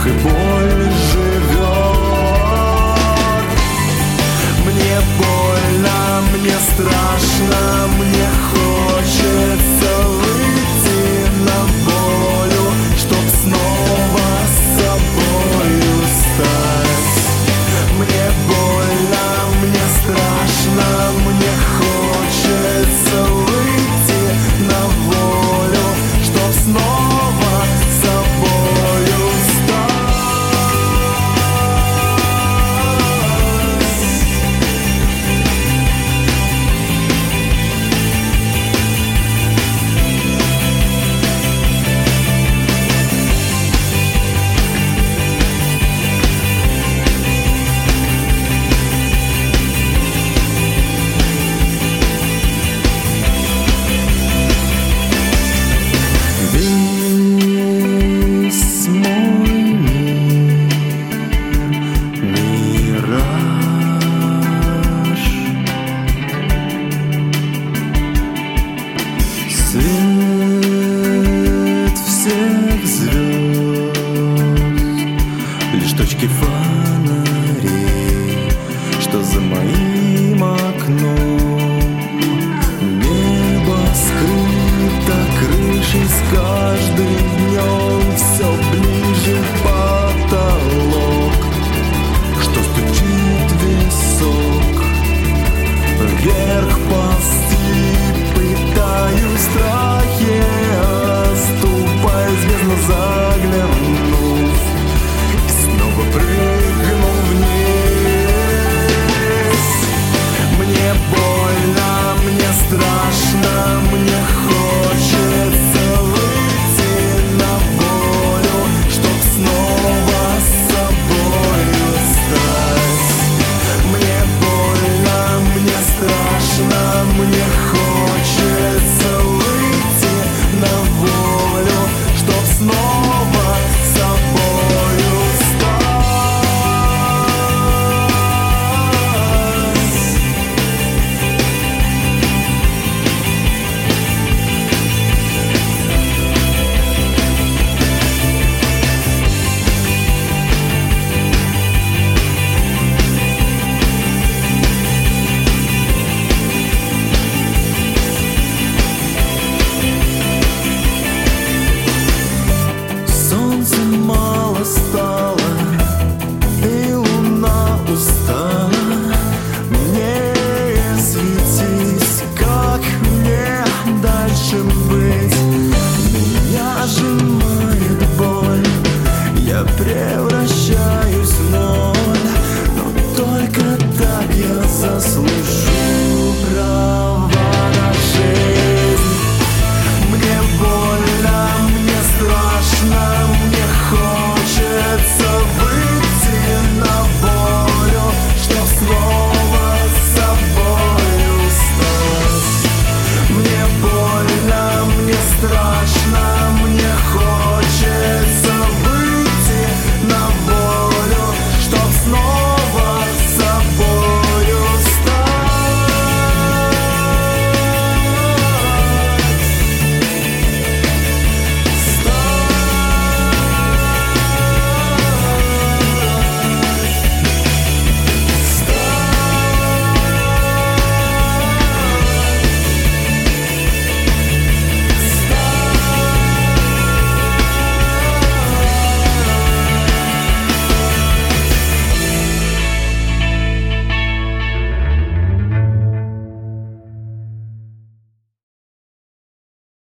и боль живет. Мне больно, мне страшно, мне хочется выйти на волю, чтоб снова с собою стать. Мне больно, мне страшно, мне хочется выйти на волю, чтоб снова с собою стать. Весь мой мир мираж, свет всех звезд, лишь точки фонарей, что за моим окном. Небо скрыто крышей, с каждым днем все ближе потолок, что стучит висок. Вверх ползти пытаюсь, в страхе оступаясь, бездну заглянув, и снова прыгну вниз. Мне больно, мне страшно, мне хочется выйти на волю, чтоб снова с собою стать. Мне больно, мне страшно, мне хочется выйти на волю, чтоб снова с собою солнце мало стало, и луна устала мне светить. Как мне дальше быть? Меня сжимает боль, я превращаюсь в ноль, но только так я заслужу права на жизнь. Мне больно, мне страшно,